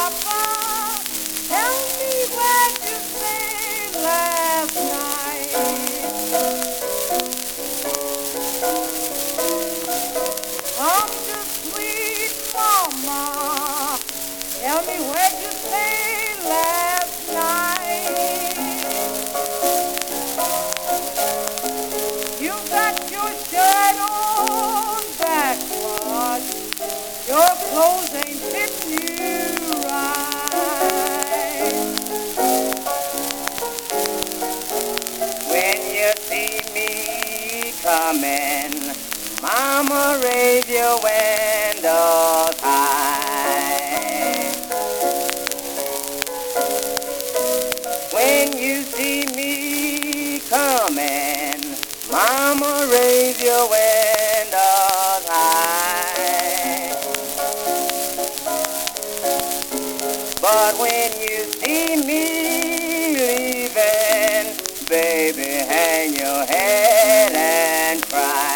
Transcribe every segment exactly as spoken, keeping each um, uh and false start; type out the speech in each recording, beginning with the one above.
Papa, tell me where'd you stay last night? Come to sweet mama, tell me where'd you stay last night? You got your shirt on backwards, your clothes ain't fitting you right. When you see me coming, Mama, raise your windows high. When you see me coming, Mama, raise your windows high. But when you see me leaving, baby, hang your head and cry.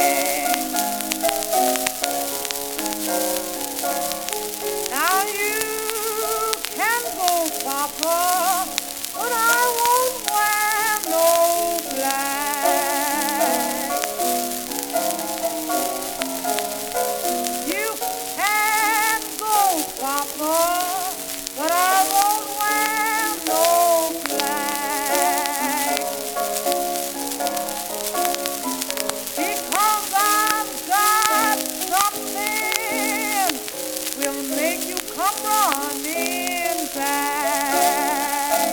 Now you can go, Papa, but I won't wear no black. You can go, Papa, but I won't wear no black. Because I've got something will make you come running back.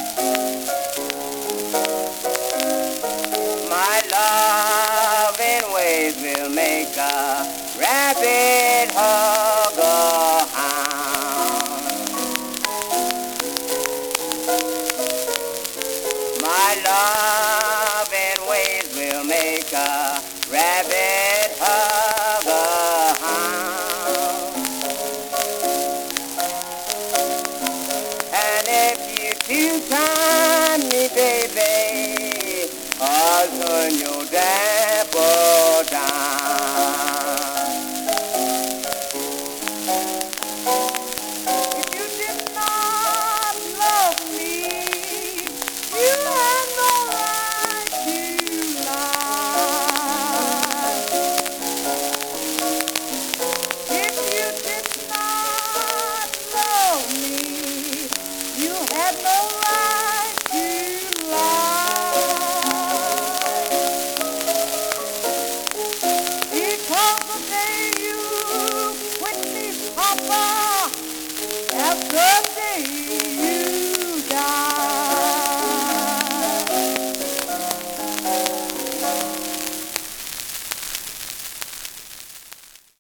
My loving ways will make a rabbit hug a hound. My loving ways will make a rabbit hug a hound. And if you two-time me, baby, I'll turn your dapple down. If you did not love me, you had no right to lie. If you did not love me, you had no